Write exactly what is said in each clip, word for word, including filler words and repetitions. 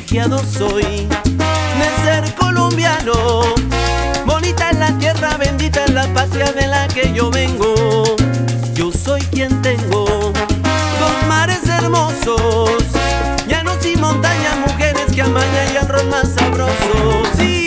privilegiado soy de ser colombiano. Bonita es la tierra, bendita es la patria de la que yo vengo. Yo soy quien tengo dos mares hermosos, llanos y montañas, mujeres que amañan y arroz más sabroso. Sí.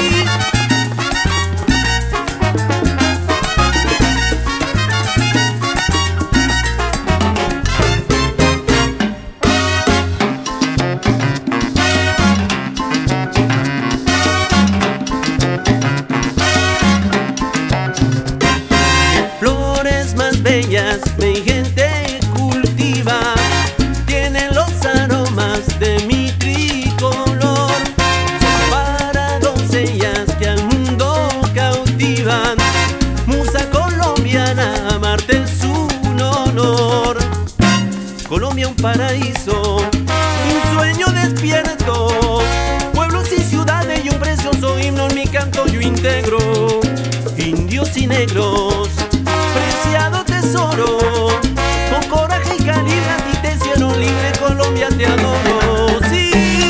Bellas, mi gente cultiva, tienen los aromas de mi tricolor. Son para doncellas que al mundo cautivan. Musa colombiana, amarte es un honor. Colombia un paraíso, un sueño despierto. Pueblos y ciudades y un precioso himno en mi canto yo integro. Indios y negros, preciado tesoro, con coraje y calidad y te hicieron libre, Colombia te adoro, sí.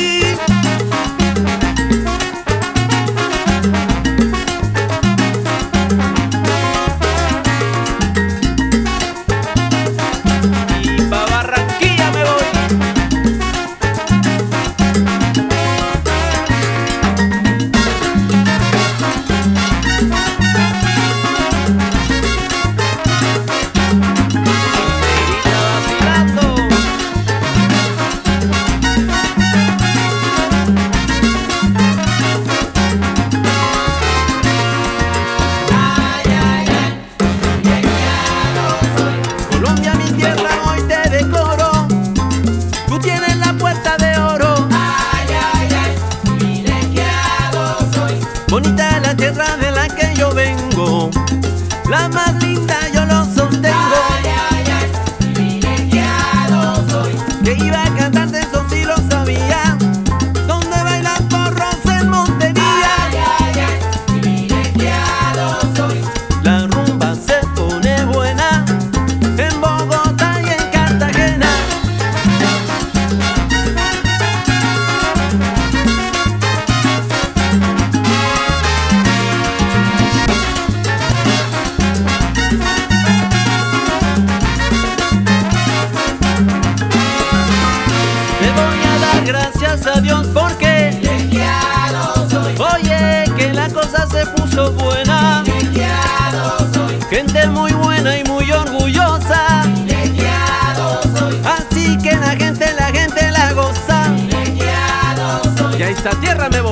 Y pa' Barranquilla me voy. Bonita es la tierra de la que yo vengo, la más linda yo lo sostengo. Ay, ay, ay, privilegiado soy. Que iba a cantar de eso sí lo sabía, donde bailan porros en Montería. Ay, ay, ay, privilegiado soy. La rumba se pone buena en Bogotá y en Cartagena. Gracias a Dios porque Privilegiado soy. oye que la cosa se puso buena. Privilegiado soy. Gente muy buena y muy orgullosa. Privilegiado soy. Así que la gente, la gente la goza. Privilegiado soy. Y a esta tierra me voy.